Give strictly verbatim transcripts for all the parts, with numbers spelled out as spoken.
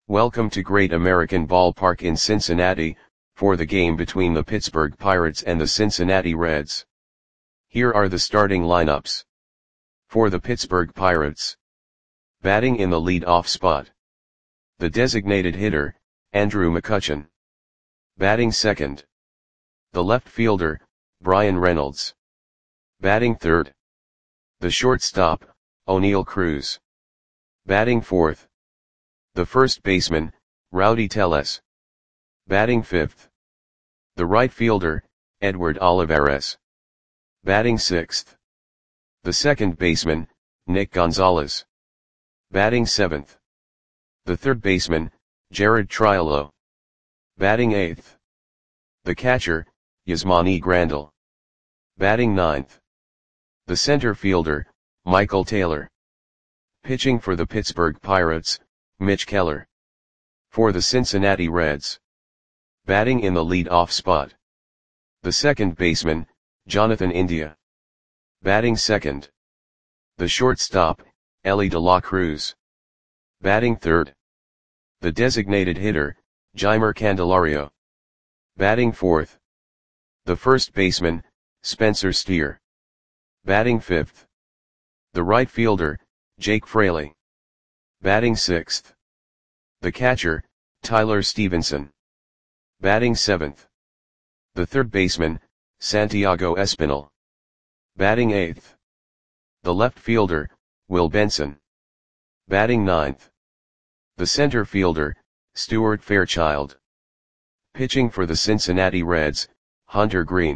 Welcome to Great American Ballpark in Cincinnati, for the game between the Pittsburgh Pirates and the Cincinnati Reds. Here are the starting lineups. For the Pittsburgh Pirates. Batting in the lead-off spot. The designated hitter, Andrew McCutchen. Batting second. The left fielder, Bryan Reynolds. Batting third. The shortstop, Oneil Cruz. Batting fourth. The first baseman, Rowdy Tellez. Batting fifth. The right fielder, Edward Olivares. Batting sixth. The second baseman, Nick Gonzalez. Batting seventh. The third baseman, Jared Triolo. Batting eighth. The catcher, Yasmani Grandal. Batting ninth. The center fielder, Michael Taylor. Pitching for the Pittsburgh Pirates, Mitch Keller. For the Cincinnati Reds. Batting in the lead-off spot. The second baseman, Jonathan India. Batting second. The shortstop, Elly De La Cruz. Batting third. The designated hitter, Jeimer Candelario. Batting fourth. The first baseman, Spencer Steer. Batting fifth. The right fielder, Jake Fraley. Batting sixth. The catcher, Tyler Stevenson. Batting seventh. The third baseman, Santiago Espinal. Batting eighth. The left fielder, Will Benson. Batting ninth. The center fielder, Stuart Fairchild. Pitching for the Cincinnati Reds, Hunter Greene.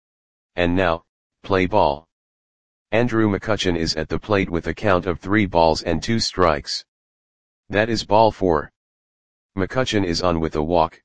And now, play ball. Andrew McCutchen is at the plate with a count of three balls and two strikes. That is ball four. McCutchen is on with a walk.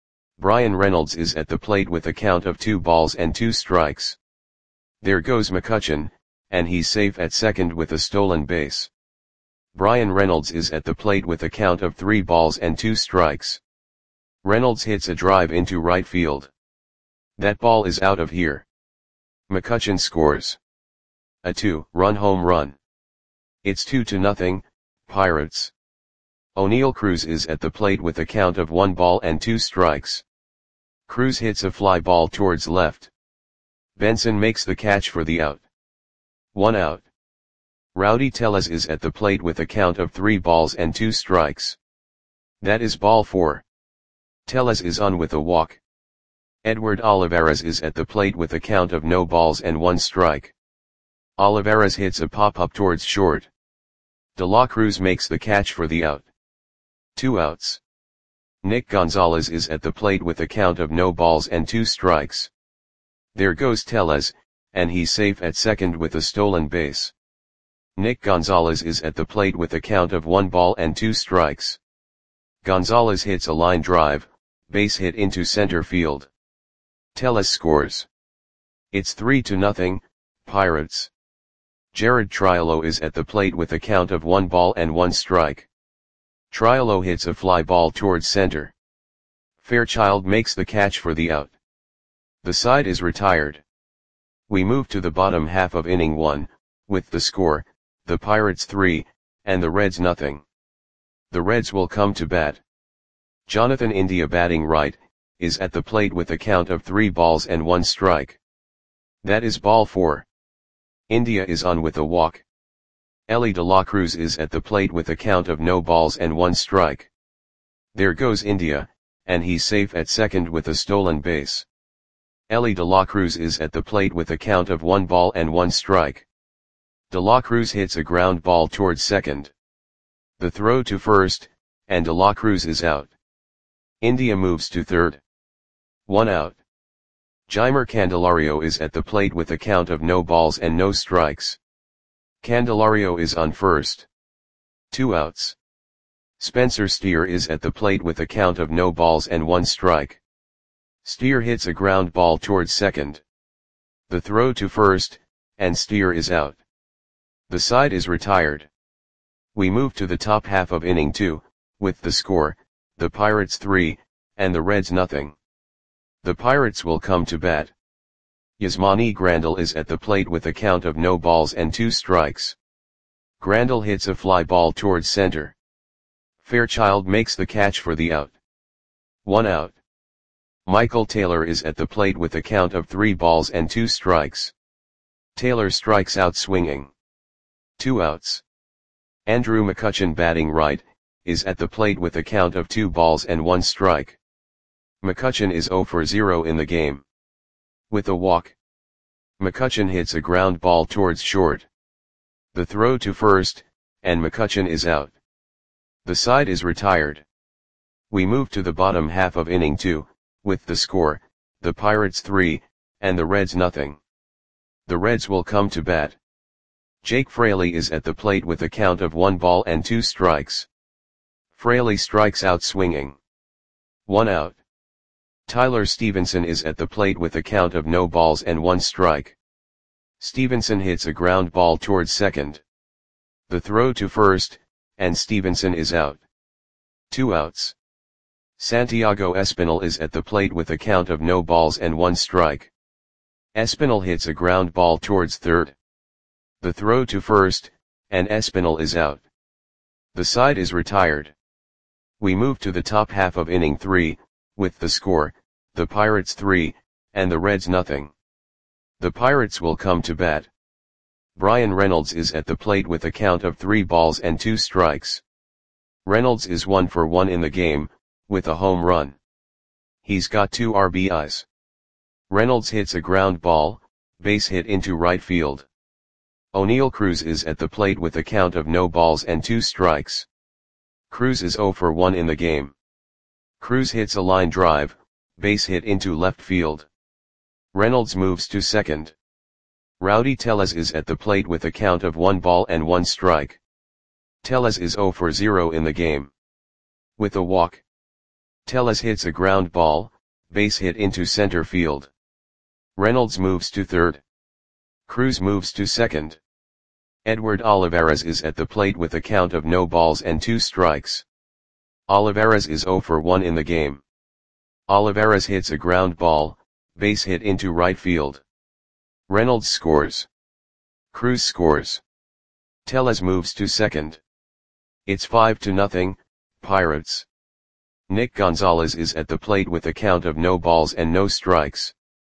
Bryan Reynolds is at the plate with a count of two balls and two strikes. There goes McCutchen, and he's safe at second with a stolen base. Bryan Reynolds is at the plate with a count of three balls and two strikes. Reynolds hits a drive into right field. That ball is out of here. McCutchen scores a two-run home run. It's two to nothing, Pirates. Oneil Cruz is at the plate with a count of one ball and two strikes. Cruz hits a fly ball towards left. Benson makes the catch for the out. One out. Rowdy Tellez is at the plate with a count of three balls and two strikes. That is ball four. Tellez is on with a walk. Edward Olivares is at the plate with a count of no balls and one strike. Olivares hits a pop-up towards short. De La Cruz makes the catch for the out. Two outs. Nick Gonzalez is at the plate with a count of no balls and two strikes. There goes Tellez, and he's safe at second with a stolen base. Nick Gonzalez is at the plate with a count of one ball and two strikes. Gonzalez hits a line drive, base hit into center field. Tellez scores. It's three to nothing, Pirates. Jared Triolo is at the plate with a count of one ball and one strike. Triolo hits a fly ball towards center. Fairchild makes the catch for the out. The side is retired. We move to the bottom half of inning one, with the score, the Pirates three, and the Reds nothing. The Reds will come to bat. Jonathan India batting right, is at the plate with a count of three balls and one strike. That is ball four. India is on with a walk. Elly De La Cruz is at the plate with a count of no balls and one strike. There goes India, and he's safe at second with a stolen base. Elly De La Cruz is at the plate with a count of one ball and one strike. De La Cruz hits a ground ball towards second. The throw to first, and De La Cruz is out. India moves to third. One out. Jeimer Candelario is at the plate with a count of no balls and no strikes. Candelario is on first. Two outs. Spencer Steer is at the plate with a count of no balls and one strike. Steer hits a ground ball towards second. The throw to first, and Steer is out. The side is retired. We move to the top half of inning two, with the score, the Pirates three, and the Reds nothing. The Pirates will come to bat. Yasmani Grandal is at the plate with a count of no balls and two strikes. Grandal hits a fly ball towards center. Fairchild makes the catch for the out. One out. Michael Taylor is at the plate with a count of three balls and two strikes. Taylor strikes out swinging. Two outs. Andrew McCutchen batting right, is at the plate with a count of two balls and one strike. McCutchen is zero for zero in the game. With a walk. McCutchen hits a ground ball towards short. The throw to first, and McCutchen is out. The side is retired. We move to the bottom half of inning two, with the score, the Pirates three, and the Reds nothing. The Reds will come to bat. Jake Fraley is at the plate with a count of one ball and two strikes. Fraley strikes out swinging. One out. Tyler Stevenson is at the plate with a count of no balls and one strike. Stevenson hits a ground ball towards second. The throw to first, and Stevenson is out. Two outs. Santiago Espinal is at the plate with a count of no balls and one strike. Espinal hits a ground ball towards third. The throw to first, and Espinal is out. The side is retired. We move to the top half of inning three, with the score, the Pirates three, and the Reds nothing. The Pirates will come to bat. Brian Reynolds is at the plate with a count of three balls and two strikes. Reynolds is one for one in the game, with a home run. He's got two R B Is. Reynolds hits a ground ball, base hit into right field. O'Neal Cruz is at the plate with a count of no balls and two strikes. Cruz is zero for one in the game. Cruz hits a line drive, base hit into left field. Reynolds moves to second. Rowdy Tellez is at the plate with a count of one ball and one strike. Tellez is zero for zero in the game. With a walk. Tellez hits a ground ball, base hit into center field. Reynolds moves to third. Cruz moves to second. Edward Olivares is at the plate with a count of no balls and two strikes. Olivares is zero for one in the game. Olivares hits a ground ball, base hit into right field. Reynolds scores. Cruz scores. Tellez moves to second. It's five to nothing, Pirates. Nick Gonzalez is at the plate with a count of no balls and no strikes.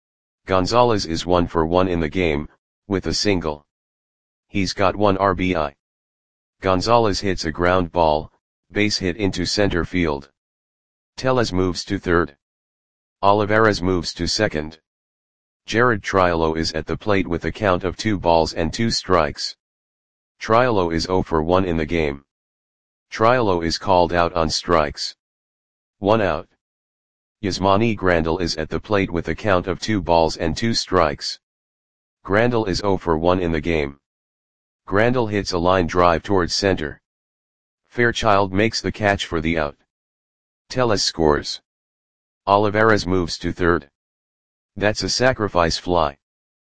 Gonzalez is one for one in the game, with a single. He's got one R B I. Gonzalez hits a ground ball, base hit into center field. Tellez moves to third. Olivares moves to second. Jared Triolo is at the plate with a count of two balls and two strikes. Triolo is zero for one in the game. Triolo is called out on strikes. One out. Yasmani Grandal is at the plate with a count of two balls and two strikes. Grandal is zero for one in the game. Grandal hits a line drive towards center. Fairchild makes the catch for the out. Tellez scores. Olivares moves to third. That's a sacrifice fly.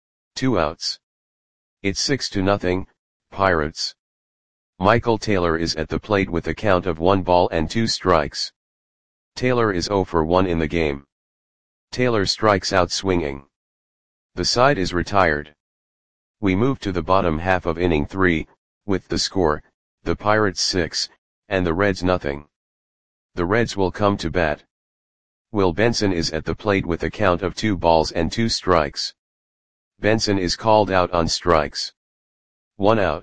Two outs. It's six to nothing, Pirates. Michael Taylor is at the plate with a count of one ball and two strikes. Taylor is zero for one in the game. Taylor strikes out swinging. The side is retired. We move to the bottom half of inning three, with the score, the Pirates six, and the Reds nothing. The Reds will come to bat. Will Benson is at the plate with a count of two balls and two strikes. Benson is called out on strikes. One out.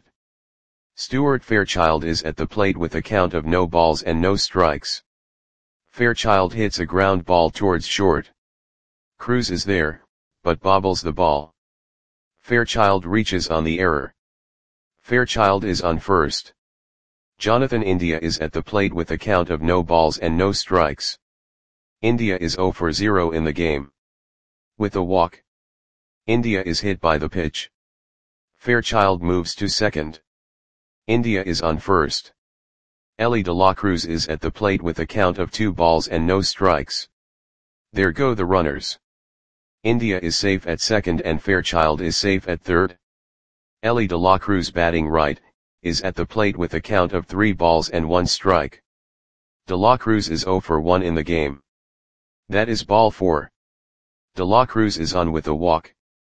Stuart Fairchild is at the plate with a count of no balls and no strikes. Fairchild hits a ground ball towards short. Cruz is there, but bobbles the ball. Fairchild reaches on the error. Fairchild is on first. Jonathan India is at the plate with a count of no balls and no strikes. India is zero for zero in the game. With a walk. India is hit by the pitch. Fairchild moves to second. India is on first. Ellie De La Cruz is at the plate with a count of two balls and no strikes. There go the runners. India is safe at second and Fairchild is safe at third. Ellie De La Cruz batting right, is at the plate with a count of three balls and one strike. De La Cruz is zero for one in the game. That is ball four. De La Cruz is on with a walk.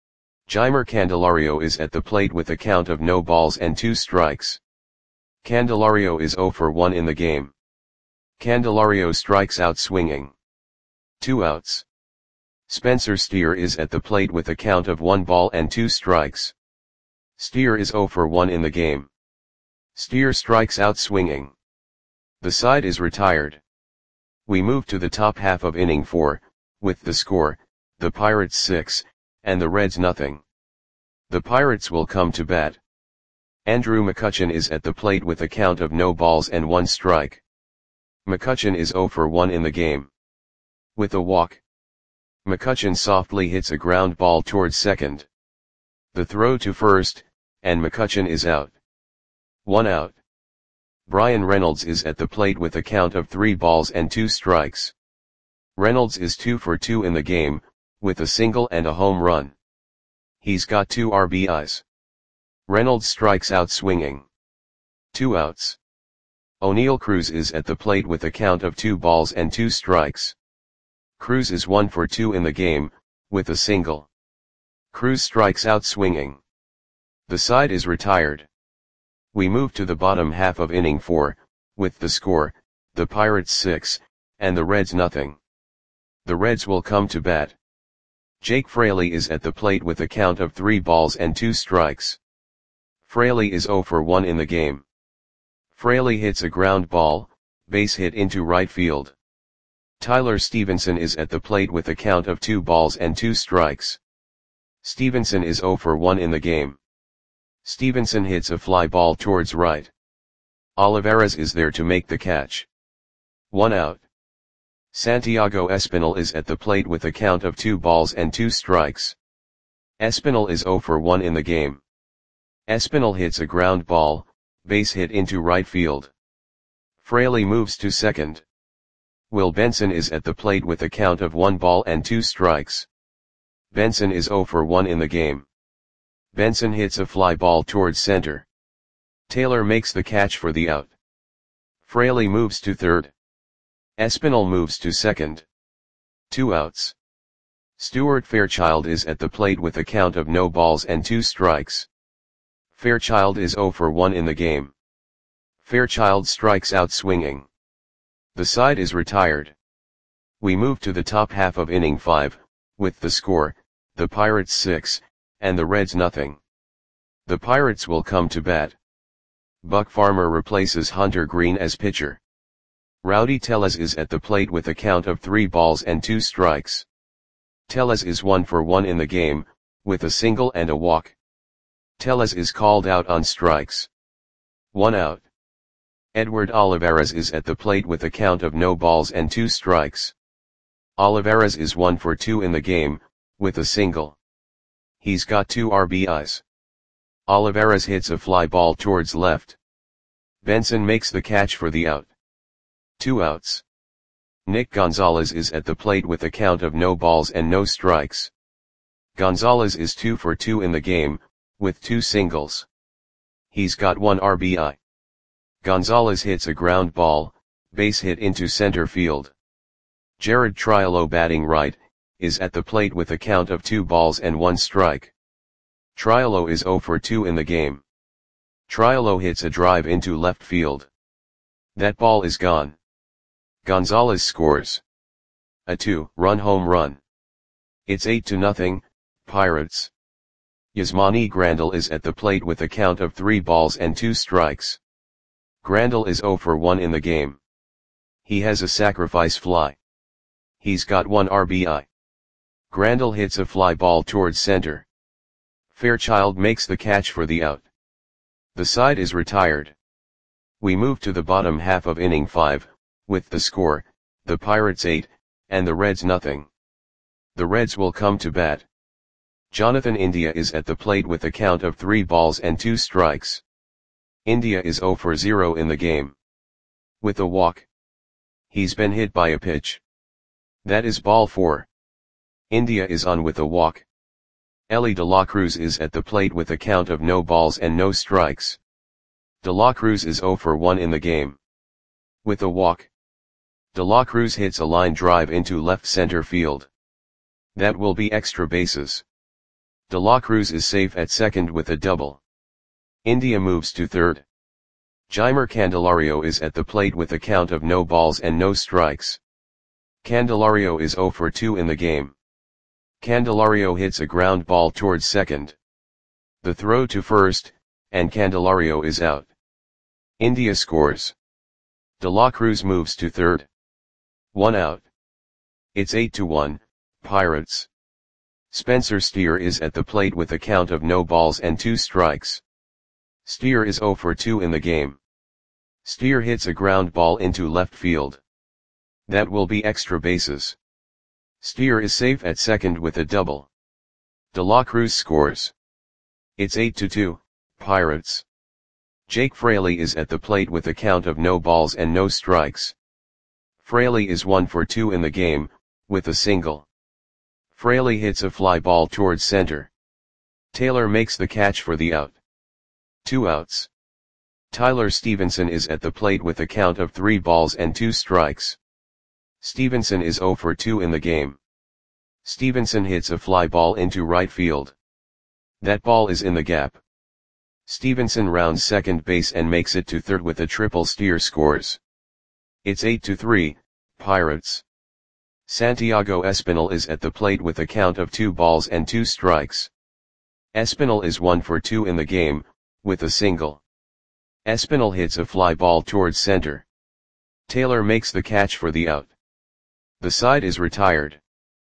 Jeimer Candelario is at the plate with a count of no balls and two strikes. Candelario is zero for one in the game. Candelario strikes out swinging. Two outs. Spencer Steer is at the plate with a count of one ball and two strikes. Steer is oh for one in the game. Steer strikes out swinging. The side is retired. We move to the top half of inning four, with the score, the Pirates six, and the Reds nothing. The Pirates will come to bat. Andrew McCutchen is at the plate with a count of no balls and one strike. McCutchen is oh for one in the game. With a walk. McCutchen softly hits a ground ball towards second. The throw to first, and McCutchen is out. One out. Bryan Reynolds is at the plate with a count of three balls and two strikes. Reynolds is two for two in the game, with a single and a home run. He's got two R B Is. Reynolds strikes out swinging. Two outs. O'Neill Cruz is at the plate with a count of two balls and two strikes. Cruz is one for two in the game, with a single. Cruz strikes out swinging. The side is retired. We move to the bottom half of inning four, with the score, the Pirates six, and the Reds nothing. The Reds will come to bat. Jake Fraley is at the plate with a count of three balls and two strikes. Fraley is oh for one in the game. Fraley hits a ground ball, base hit into right field. Tyler Stevenson is at the plate with a count of two balls and two strikes. Stevenson is oh for one in the game. Stevenson hits a fly ball towards right. Olivares is there to make the catch. One out. Santiago Espinal is at the plate with a count of two balls and two strikes. Espinal is oh for one in the game. Espinal hits a ground ball, base hit into right field. Fraley moves to second. Will Benson is at the plate with a count of one ball and two strikes. Benson is oh for one in the game. Benson hits a fly ball towards center. Taylor makes the catch for the out. Fraley moves to third. Espinal moves to second. Two outs. Stuart Fairchild is at the plate with a count of no balls and two strikes. Fairchild is oh for one in the game. Fairchild strikes out swinging. The side is retired. We move to the top half of inning five, with the score, the Pirates six, and the Reds nothing. The Pirates will come to bat. Buck Farmer replaces Hunter Green as pitcher. Rowdy Tellez is at the plate with a count of three balls and two strikes. Tellez is one for one in the game, with a single and a walk. Tellez is called out on strikes. One out. Edward Olivares is at the plate with a count of no balls and two strikes. Olivares is one for two in the game, with a single. He's got two R B Is. Olivares hits a fly ball towards left. Benson makes the catch for the out. Two outs. Nick Gonzalez is at the plate with a count of no balls and no strikes. Gonzalez is two for two in the game, with two singles. He's got one R B I. Gonzalez hits a ground ball, base hit into center field. Jared Triolo, batting right, is at the plate with a count of two balls and one strike. Triolo is oh for two in the game. Triolo hits a drive into left field. That ball is gone. Gonzalez scores a two-run home run. It's eight to nothing, Pirates. Yasmani Grandal is at the plate with a count of three balls and two strikes. Grandal is oh for one in the game. He has a sacrifice fly. He's got one R B I. Grandal hits a fly ball towards center. Fairchild makes the catch for the out. The side is retired. We move to the bottom half of inning five, with the score, the Pirates eight, and the Reds nothing. The Reds will come to bat. Jonathan India is at the plate with a count of three balls and two strikes. India is oh for zero in the game. With a walk. He's been hit by a pitch. That is ball four. India is on with a walk. Elly De La Cruz is at the plate with a count of no balls and no strikes. De La Cruz is oh for one in the game. With a walk. De La Cruz hits a line drive into left center field. That will be extra bases. De La Cruz is safe at second with a double. India moves to third. Jeimer Candelario is at the plate with a count of no balls and no strikes. Candelario is zero for two in the game. Candelario hits a ground ball towards second. The throw to first, and Candelario is out. India scores. De La Cruz moves to third. One out. It's eight to one, Pirates. Spencer Steer is at the plate with a count of no balls and two strikes. Steer is zero for two in the game. Steer hits a ground ball into left field. That will be extra bases. Steer is safe at second with a double. De La Cruz scores. It's eight to two, Pirates. Jake Fraley is at the plate with a count of no balls and no strikes. Fraley is one for two in the game, with a single. Fraley hits a fly ball towards center. Taylor makes the catch for the out. Two outs. Tyler Stevenson is at the plate with a count of three balls and two strikes. Stevenson is zero for two in the game. Stevenson hits a fly ball into right field. That ball is in the gap. Stevenson rounds second base and makes it to third with a triple. Steer scores. It's eight to three, Pirates. Santiago Espinal is at the plate with a count of two balls and two strikes. Espinal is one for two in the game, with a single. Espinal hits a fly ball towards center. Taylor makes the catch for the out. The side is retired.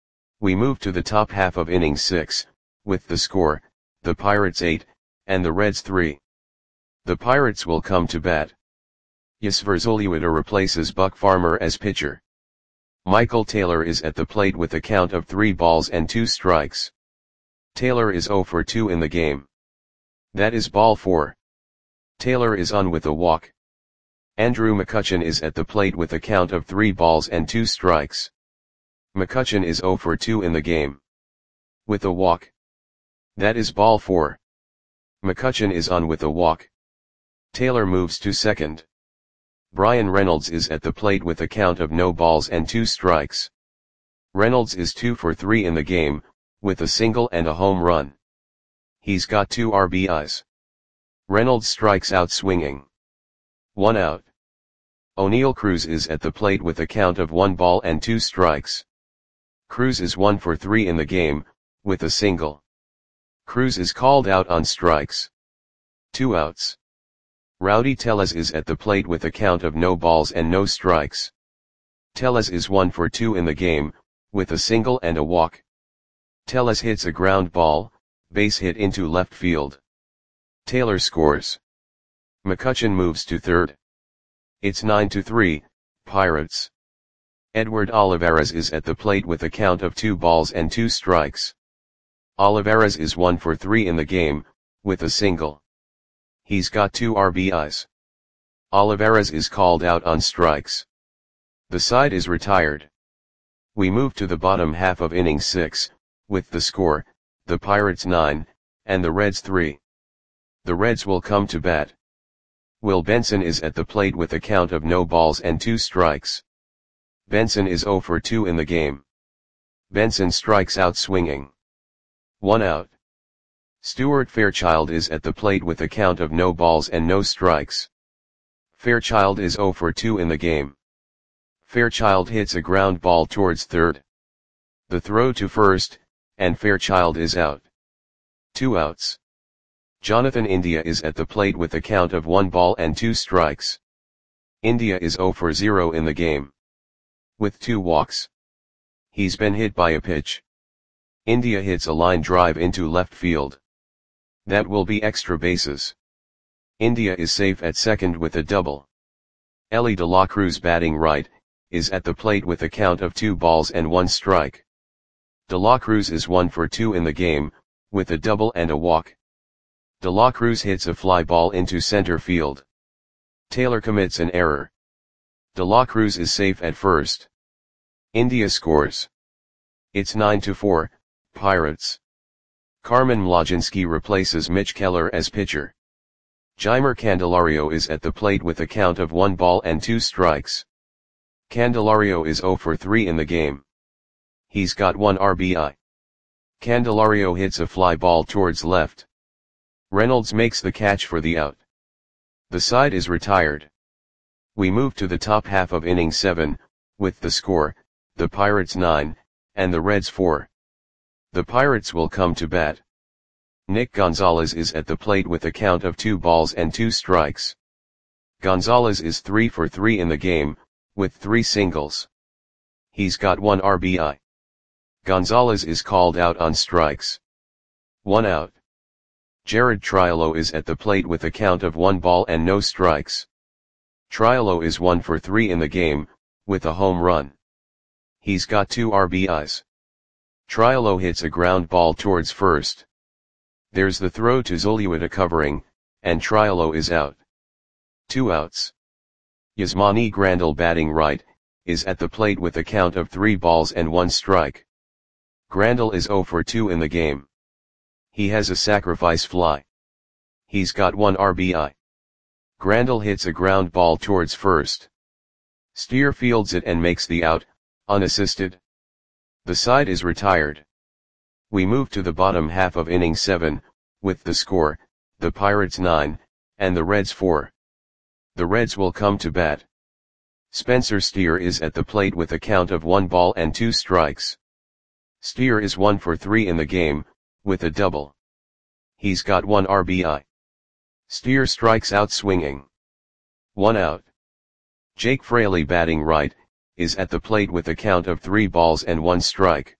We move to the top half of inning six, with the score, the Pirates eight, and the Reds three. The Pirates will come to bat. Yusver Zulueta replaces Buck Farmer as pitcher. Michael Taylor is at the plate with a count of three balls and two strikes. Taylor is zero for two in the game. That is ball four. Taylor is on with a walk. Andrew McCutchen is at the plate with a count of three balls and two strikes. McCutchen is zero for two in the game. With a walk. That is ball four. McCutchen is on with a walk. Taylor moves to second. Brian Reynolds is at the plate with a count of no balls and two strikes. Reynolds is two for three in the game, with a single and a home run. He's got two R B Is. Reynolds strikes out swinging. One out. O'Neal Cruz is at the plate with a count of one ball and two strikes. Cruz is one for three in the game, with a single. Cruz is called out on strikes. Two outs. Rowdy Tellez is at the plate with a count of no balls and no strikes. Tellez is one for two in the game, with a single and a walk. Tellez hits a ground ball, base hit into left field. Taylor scores. McCutchen moves to third. It's nine to three, Pirates. Edward Olivares is at the plate with a count of two balls and two strikes. Olivares is one for three in the game, with a single. He's got two R B Is. Olivares is called out on strikes. The side is retired. We move to the bottom half of inning six, with the score, the Pirates nine, and the Reds three. The Reds will come to bat. Will Benson is at the plate with a count of no balls and two strikes. Benson is zero for two in the game. Benson strikes out swinging. One out. Stuart Fairchild is at the plate with a count of no balls and no strikes. Fairchild is zero for two in the game. Fairchild hits a ground ball towards third. The throw to first, and Fairchild is out. Two outs. Jonathan India is at the plate with a count of one ball and two strikes. India is zero for zero in the game. With two walks. He's been hit by a pitch. India hits a line drive into left field. That will be extra bases. India is safe at second with a double. Elly De La Cruz, batting right, is at the plate with a count of two balls and one strike. De La Cruz is one for two in the game, with a double and a walk. De La Cruz hits a fly ball into center field. Taylor commits an error. De La Cruz is safe at first. India scores. It's nine to four, Pirates. Carmen Mlodzinski replaces Mitch Keller as pitcher. Jeimer Candelario is at the plate with a count of one ball and two strikes. Candelario is zero for three in the game. He's got one R B I. Candelario hits a fly ball towards left. Reynolds makes the catch for the out. The side is retired. We move to the top half of inning seven, with the score, the Pirates nine, and the Reds four. The Pirates will come to bat. Nick Gonzalez is at the plate with a count of two balls and two strikes. Gonzalez is three for three in the game, with three singles. He's got one R B I. Gonzalez is called out on strikes. One out. Jared Triolo is at the plate with a count of one ball and no strikes. Triolo is one for three in the game, with a home run. He's got two R B Is. Triolo hits a ground ball towards first. There's the throw to Zulueta covering, and Triolo is out. Two outs. Yasmani Grandal batting right, is at the plate with a count of three balls and one strike. Grandal is zero for two in the game. He has a sacrifice fly. He's got one R B I. Grandal hits a ground ball towards first. Steer fields it and makes the out, unassisted. The side is retired. We move to the bottom half of inning seven, with the score, the Pirates nine, and the Reds four. The Reds will come to bat. Spencer Steer is at the plate with a count of one ball and two strikes. Steer is one for three in the game, with a double. He's got one R B I. Steer strikes out swinging. One out. Jake Fraley batting right, is at the plate with a count of three balls and one strike.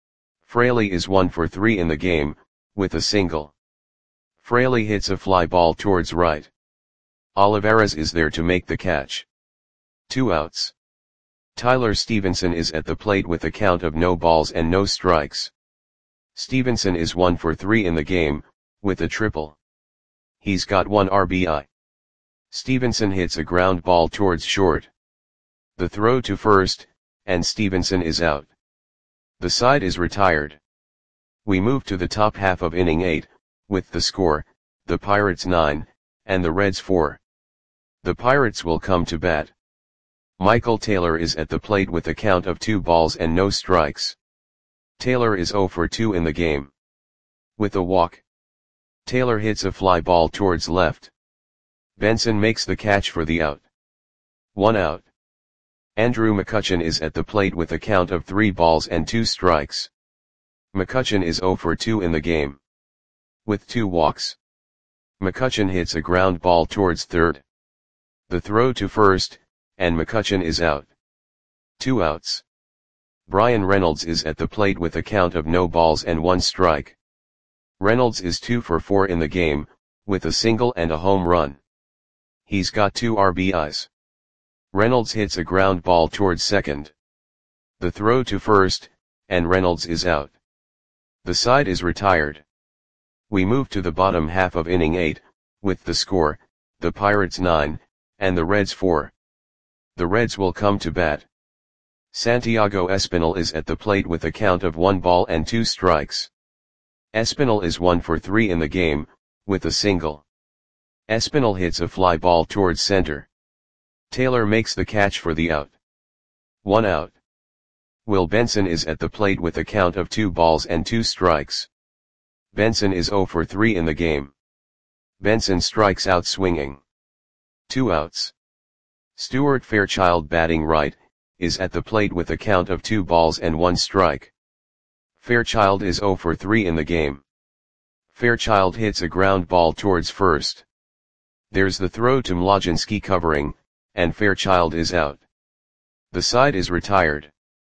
Fraley is one for three in the game, with a single. Fraley hits a fly ball towards right. Olivares is there to make the catch. Two outs. Tyler Stevenson is at the plate with a count of no balls and no strikes. Stevenson is one for three in the game, with a triple. He's got one R B I. Stevenson hits a ground ball towards short. The throw to first, and Stevenson is out. The side is retired. We move to the top half of inning eight, with the score, the Pirates nine, and the Reds four. The Pirates will come to bat. Michael Taylor is at the plate with a count of two balls and no strikes. Taylor is zero for two in the game. With a walk. Taylor hits a fly ball towards left. Benson makes the catch for the out. One out. Andrew McCutchen is at the plate with a count of three balls and two strikes. McCutchen is zero for two in the game. With two walks. McCutchen hits a ground ball towards third. The throw to first, and McCutchen is out. Two outs. Brian Reynolds is at the plate with a count of no balls and one strike. Reynolds is two for four in the game, with a single and a home run. He's got two R B Is. Reynolds hits a ground ball towards second. The throw to first, and Reynolds is out. The side is retired. We move to the bottom half of inning eight, with the score, the Pirates nine, and the Reds four. The Reds will come to bat. Santiago Espinal is at the plate with a count of one ball and two strikes. Espinal is one for three in the game, with a single. Espinal hits a fly ball towards center. Taylor makes the catch for the out. One out. Will Benson is at the plate with a count of two balls and two strikes. Benson is zero for three in the game. Benson strikes out swinging. Two outs. Stuart Fairchild batting right, is at the plate with a count of two balls and one strike. Fairchild is zero for three in the game. Fairchild hits a ground ball towards first. There's the throw to Mlodzinski covering, and Fairchild is out. The side is retired.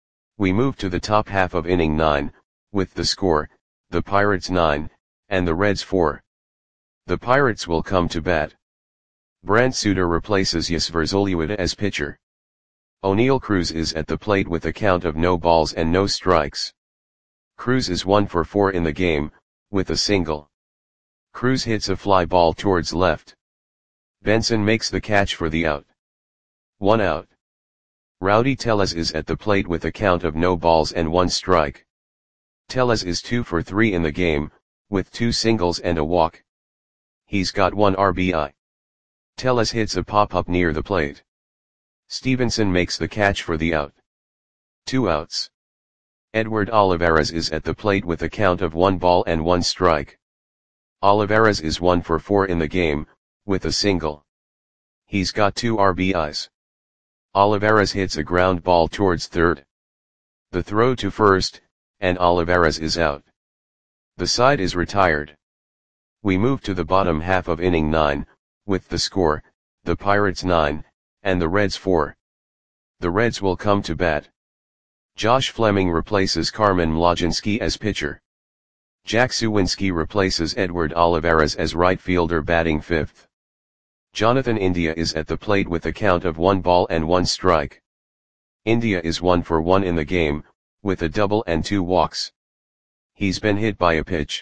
We move to the top half of inning nine, with the score, the Pirates nine, and the Reds four. The Pirates will come to bat. Brant Suter replaces Yasver Zulueta as pitcher. O'Neal Cruz is at the plate with a count of no balls and no strikes. Cruz is one for four in the game, with a single. Cruz hits a fly ball towards left. Benson makes the catch for the out. One out. Rowdy Tellez is at the plate with a count of no balls and one strike. Tellez is two for three in the game, with two singles and a walk. He's got one R B I. Tellez hits a pop-up near the plate. Stevenson makes the catch for the out. Two outs. Edward Olivares is at the plate with a count of one ball and one strike. Olivares is one for four in the game, with a single. He's got two R B Is. Olivares hits a ground ball towards third. The throw to first, and Olivares is out. The side is retired. We move to the bottom half of inning nine, with the score, the Pirates nine, and the Reds four. The Reds will come to bat. Josh Fleming replaces Carmen Mlodzinski as pitcher. Jack Suwinski replaces Edward Olivares as right fielder batting fifth. Jonathan India is at the plate with a count of one ball and one strike. India is one for one in the game, with a double and two walks. He's been hit by a pitch.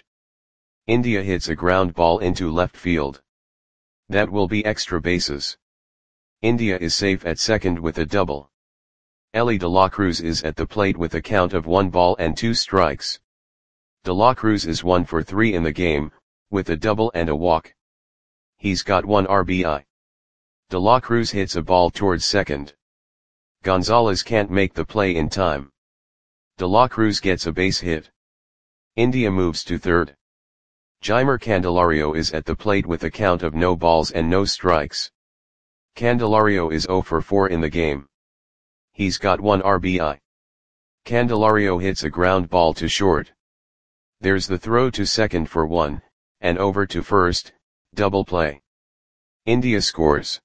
India hits a ground ball into left field. That will be extra bases. India is safe at second with a double. Elly De La Cruz is at the plate with a count of one ball and two strikes. De La Cruz is one for three in the game, with a double and a walk. He's got one R B I. De La Cruz hits a ball towards second. Gonzalez can't make the play in time. De La Cruz gets a base hit. India moves to third. Jeimer Candelario is at the plate with a count of no balls and no strikes. Candelario is zero for four in the game. He's got one R B I. Candelario hits a ground ball to short. There's the throw to second for one, and over to first, double play. India scores.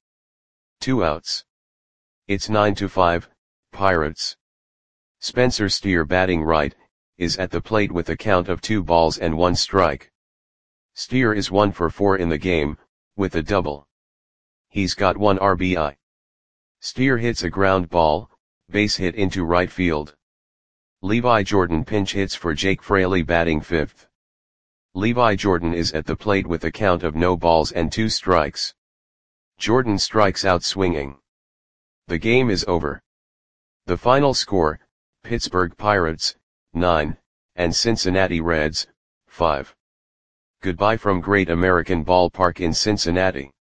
Two outs. It's nine to five, Pirates. Spencer Steer, batting right, is at the plate with a count of two balls and one strike. Steer is one for four in the game, with a double. He's got one R B I. Steer hits a ground ball, base hit into right field. Levi Jordan pinch hits for Jake Fraley batting fifth. Levi Jordan is at the plate with a count of no balls and two strikes. Jordan strikes out swinging. The game is over. The final score, Pittsburgh Pirates, nine, and Cincinnati Reds, five. Goodbye from Great American Ballpark in Cincinnati.